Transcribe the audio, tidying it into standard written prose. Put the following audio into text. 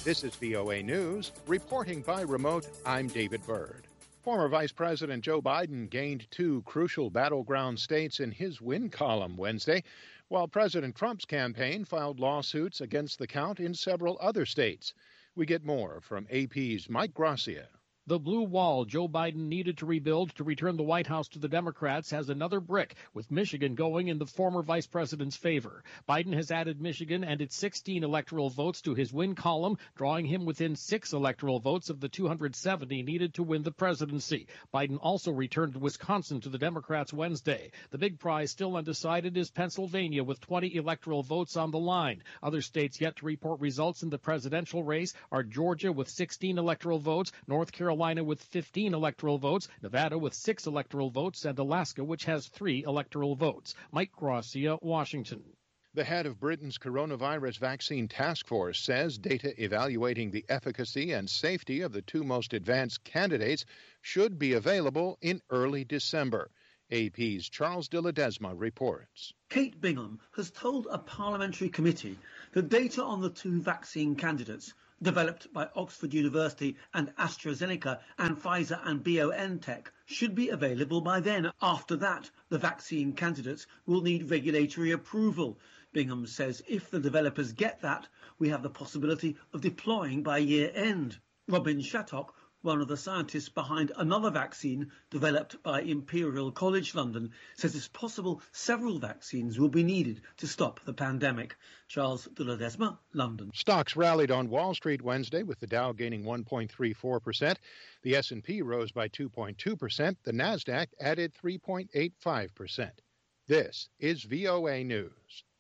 This is VOA News. Reporting by remote, I'm David Byrd. Former Vice President Joe Biden gained two crucial battleground states in his win column Wednesday, while President Trump's campaign filed lawsuits against the count in several other states. We get more from AP's Mike Gracia. The blue wall Joe Biden needed to rebuild to return the White House to the Democrats has another brick, with Michigan going in the former vice president's favor. Biden has added Michigan and its 16 electoral votes to his win column, drawing him within 6 electoral votes of the 270 needed to win the presidency. Biden also returned Wisconsin to the Democrats Wednesday. The big prize still undecided is Pennsylvania, with 20 electoral votes on the line. Other states yet to report results in the presidential race are Georgia with 16 electoral votes, North Carolina with 15 electoral votes, Nevada with 6 electoral votes, and Alaska, which has 3 electoral votes. Mike Gracia, Washington. The head of Britain's coronavirus vaccine task force says data evaluating the efficacy and safety of the two most advanced candidates should be available in early December. AP's Charles de Ledesma reports. Kate Bingham has told a parliamentary committee that data on the two vaccine candidates developed by Oxford University and AstraZeneca and Pfizer and BioNTech should be available by then. After that, the vaccine candidates will need regulatory approval. Bingham says if the developers get that, we have the possibility of deploying by year end. Robin Shattock, one of the scientists behind another vaccine developed by Imperial College London, says it's possible several vaccines will be needed to stop the pandemic. Charles de Ledesma, London. Stocks rallied on Wall Street Wednesday, with the Dow gaining 1.34%. The S&P rose by 2.2%. The Nasdaq added 3.85%. This is VOA News.